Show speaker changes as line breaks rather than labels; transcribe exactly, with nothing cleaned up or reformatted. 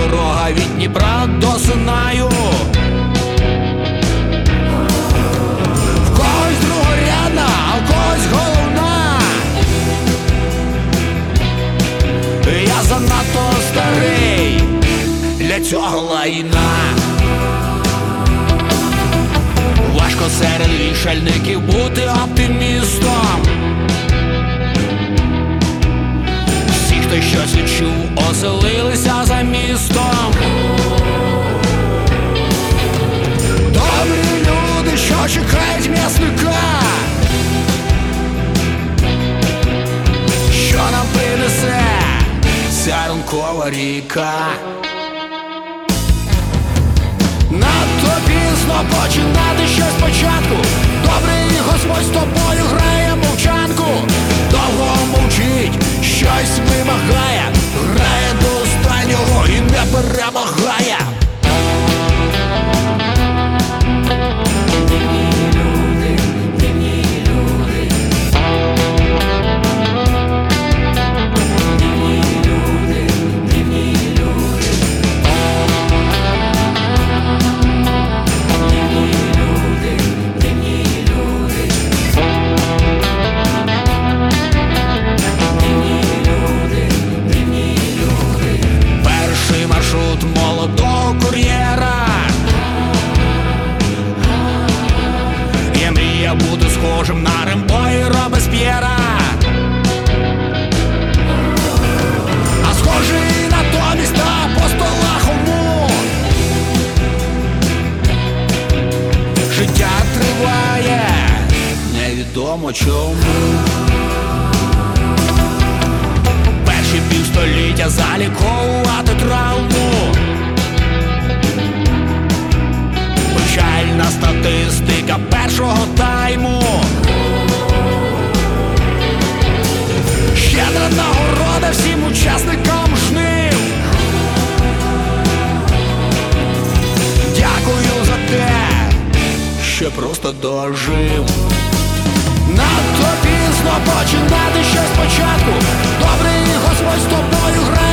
дорога від Дніпра до Синаю. В когось другорядна, а в когось головна. Я занадто старий для цього лайна. Важко серед вішальників бути оптимістом. Всі, хто щось відчув, оселилися за містом. Добрі люди, що чекають м'ясника, що нам принесе ця ранкова ріка. Надто пізно починати щось спочатку. Добрий Господь з тобою грає мовчанку. Довго мовчить, щось вимагає, грає до останнього і не перемагає. Молодого кур'єра. Я мріяв бути схожим на Рембо і Робесп'єра, а схожий натомість на апостола Хому. Життя триває, невідомо чому. Перші півстоліття заліковувати травму. Печальна статистика першого тайму. Щедра нагорода всім учасникам жнив. Дякую за те, що просто дожив. Надто пізно починати щось спочатку. Добрий Господь з тобою грає